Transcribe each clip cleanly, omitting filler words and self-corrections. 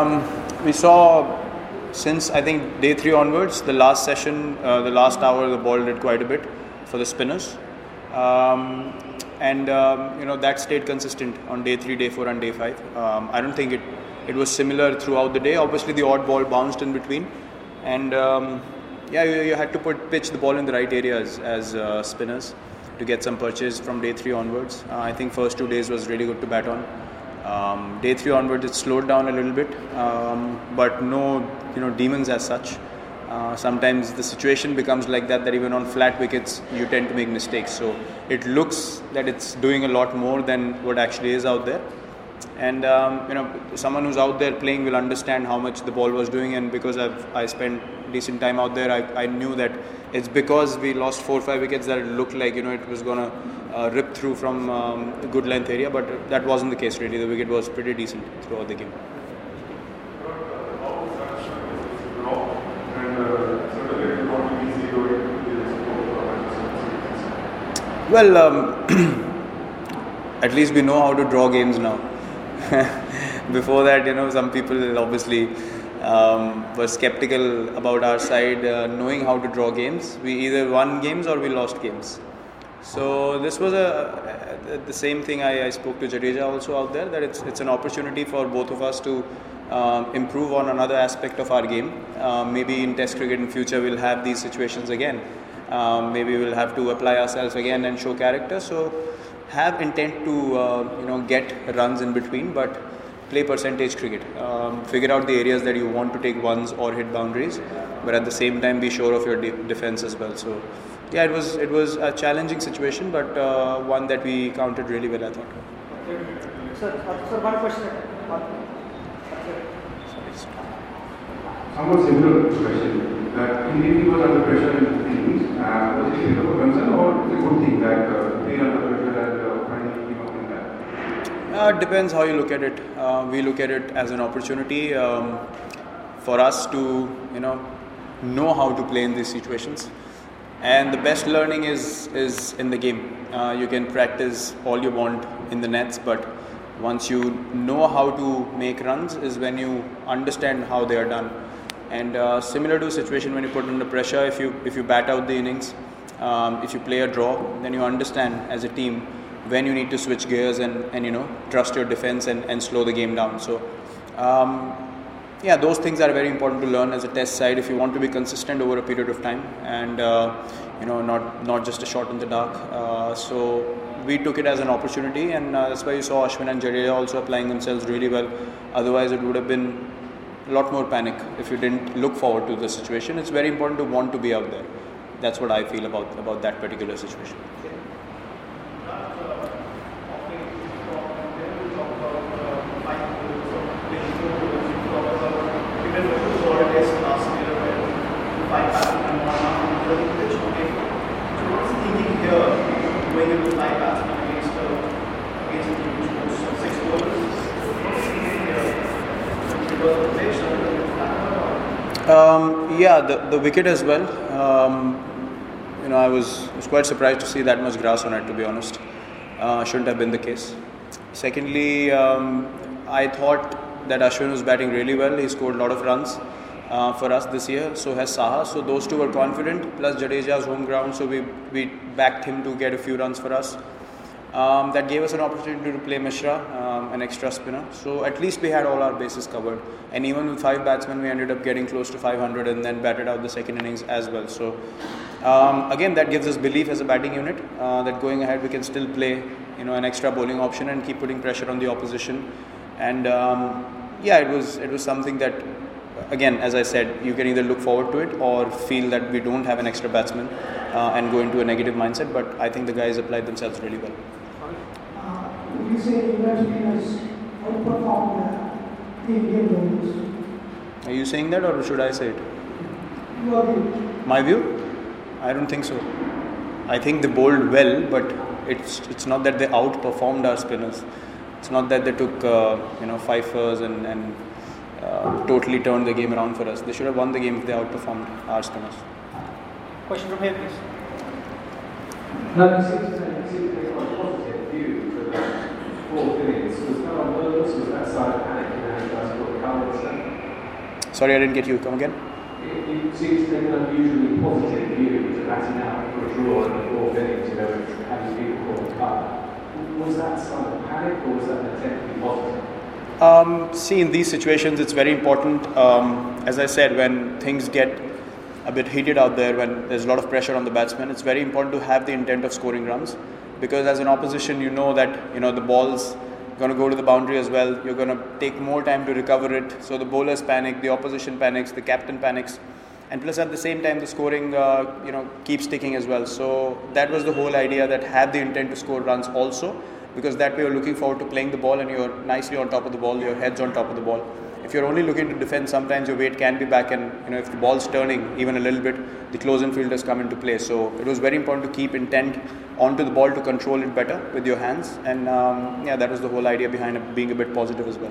We saw since I think day 3 onwards, the last session, the last hour, the ball did quite a bit for the spinners. That stayed consistent on day 3, day 4 and day 5. I don't think it was similar throughout the day. Obviously the odd ball bounced in between, and you had to pitch the ball in the right areas as spinners to get some purchase from day 3 onwards. I think first 2 days was really good to bat on. Day 3 onwards it slowed down a little bit, but no demons as such. Sometimes the situation becomes like that even on flat wickets you tend to make mistakes, so it looks that it's doing a lot more than what actually is out there. And someone who's out there playing will understand how much the ball was doing, and because I spent decent time out there, I knew that it's because we lost 4 or 5 wickets that it looked like it was gonna rip through from a good length area, but that wasn't the case really. The wicket was pretty decent throughout the game. Well, at least we know how to draw games now. Before that, some people obviously were skeptical about our side knowing how to draw games. We either won games or we lost games. So this was the same thing I spoke to Jadeja also out there, that it's an opportunity for both of us to improve on another aspect of our game. Maybe in Test cricket in future we'll have these situations again. Maybe we'll have to apply ourselves again and show character. So have intent to get runs in between, but play percentage cricket. Figure out the areas that you want to take ones or hit boundaries, but at the same time be sure of your defense as well. So yeah, it was a challenging situation, but one that we countered really well, I thought. Sir, one question. Somewhat similar question. That India was under pressure in the innings. Was it a concern or it's a good thing that they are under pressure and finally came up in that? It depends how you look at it. We look at it as an opportunity for us to know how to play in these situations. And the best learning is in the game. You can practice all you want in the nets, but once you know how to make runs is when you understand how they are done. And similar to a situation when you put under pressure, if you bat out the innings, if you play a draw, then you understand as a team when you need to switch gears and trust your defense and slow the game down. So those things are very important to learn as a test side if you want to be consistent over a period of time, and not just a shot in the dark. So we took it as an opportunity, and that's why you saw Ashwin and Jadeja also applying themselves really well. Otherwise it would have been a lot more panic if you didn't look forward to the situation. It's very important to want to be out there. That's what I feel about that particular situation. The wicket as well. I was quite surprised to see that much grass on it, to be honest. Shouldn't have been the case. Secondly, I thought that Ashwin was batting really well. He scored a lot of runs for us this year. So has Saha. So those two were confident. Plus Jadeja's home ground, so we backed him to get a few runs for us. That gave us an opportunity to play Mishra, an extra spinner. So at least we had all our bases covered. And even with 5 batsmen, we ended up getting close to 500 and then batted out the second innings as well. So again, that gives us belief as a batting unit that going ahead we can still play an extra bowling option and keep putting pressure on the opposition. And it was something that, again, as I said, you can either look forward to it or feel that we don't have an extra batsman and go into a negative mindset. But I think the guys applied themselves really well. Would you say India's team has outperformed the Indian bowlers? Are you saying that, or should I say it? Your view? My view? I don't think so. I think they bowled well, but it's not that they outperformed our spinners. It's not that they took 5 and totally turned the game around for us. They should have won the game if they outperformed our spinners. Question from here, please. No, you seem to take quite a positive view for the 4th innings. Was no one nervous? Was that side of panic? And that's what the colours Sorry, I didn't get you. Come again. It seems to take an unusually positive view to batting out for a draw in the fourth innings, having people call the cut. Was that some of panic, or was that an attempt to be positive? See, in these situations, it's very important. As I said, when things get a bit heated out there, when there's a lot of pressure on the batsman, it's very important to have the intent of scoring runs, because as an opposition, you know that the ball's going to go to the boundary as well. You're going to take more time to recover it. So the bowlers panic, the opposition panics, the captain panics, and plus at the same time the scoring keeps ticking as well. So that was the whole idea, that have the intent to score runs also, because that way you're looking forward to playing the ball and you're nicely on top of the ball, your head's on top of the ball. If you're only looking to defend, sometimes your weight can be back, and if the ball's turning even a little bit, the close-in fielders come into play. So it was very important to keep intent onto the ball to control it better with your hands, and that was the whole idea behind it, being a bit positive as well.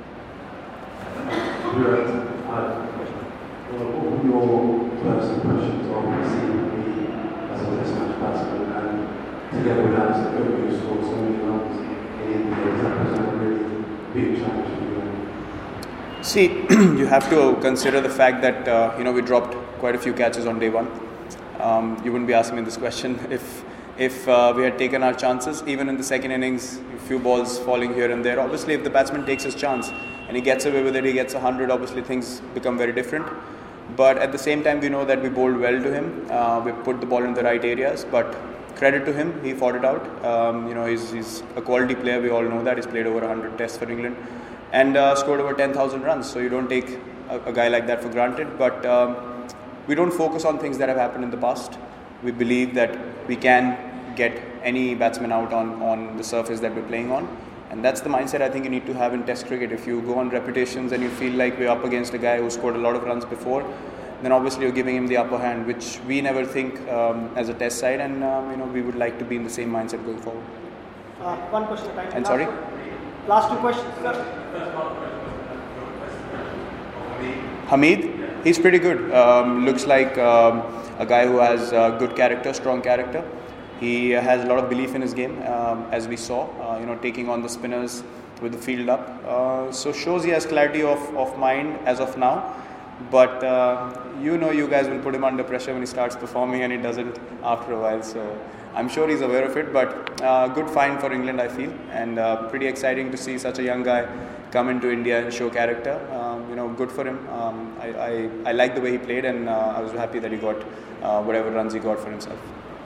What were your first impressions of seeing me as a Test match batsman, and together with Alex, you scored so many runs in India? Does that present a really big challenge for you? See, you have to consider the fact that we dropped quite a few catches on day one. You wouldn't be asking me this question if we had taken our chances. Even in the second innings, a few balls falling here and there. Obviously, if the batsman takes his chance and he gets away with it, he gets 100. Obviously, things become very different. But at the same time, we know that we bowled well to him. We put the ball in the right areas. But credit to him, he fought it out. He's a quality player. We all know that. He's played over 100 tests for England and scored over 10,000 runs. So you don't take a guy like that for granted. But we don't focus on things that have happened in the past. We believe that we can get any batsman out on the surface that we're playing on. And that's the mindset I think you need to have in Test cricket. If you go on reputations and you feel like we're up against a guy who scored a lot of runs before, then obviously you're giving him the upper hand, which we never think as a Test side. And we would like to be in the same mindset going forward. One question at a time. And sorry? Last two questions, sir. Hamid, he's pretty good. Looks like a guy who has good character, strong character. He has a lot of belief in his game, as we saw, taking on the spinners with the field up. So shows he has clarity of mind as of now. But you guys will put him under pressure when he starts performing, and he doesn't after a while. So I'm sure he's aware of it. But good find for England, I feel, and pretty exciting to see such a young guy come into India and show character. Good for him. I like the way he played, and I was happy that he got whatever runs he got for himself.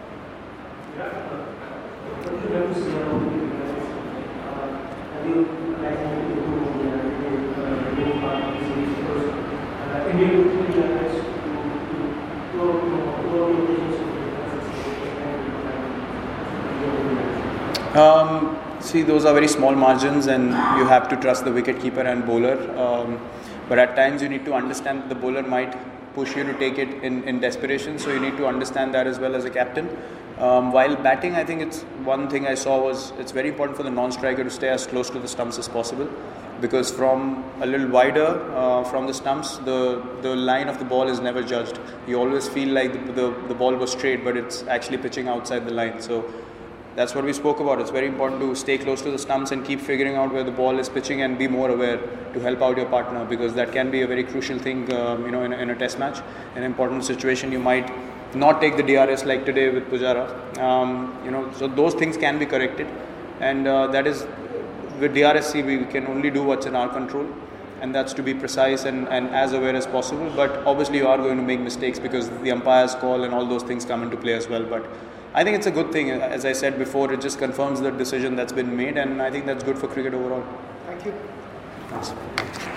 See, those are very small margins, and you have to trust the wicketkeeper and bowler. But at times you need to understand that the bowler might push you to take it in desperation, so you need to understand that as well as a captain. While batting, I think it's one thing I saw was it's very important for the non-striker to stay as close to the stumps as possible, because from a little wider from the stumps, the line of the ball is never judged. You always feel like the ball was straight, but it's actually pitching outside the line. So that's what we spoke about. It's very important to stay close to the stumps and keep figuring out where the ball is pitching and be more aware to help out your partner, because that can be a very crucial thing, in a Test match. In an important situation, you might not take the DRS like today with Pujara. So those things can be corrected, and that is with DRSC we can only do what's in our control, and that's to be precise and as aware as possible. But obviously you are going to make mistakes because the umpire's call and all those things come into play as well. But I think it's a good thing. As I said before, it just confirms the decision that's been made, and I think that's good for cricket overall. Thank you. Thanks.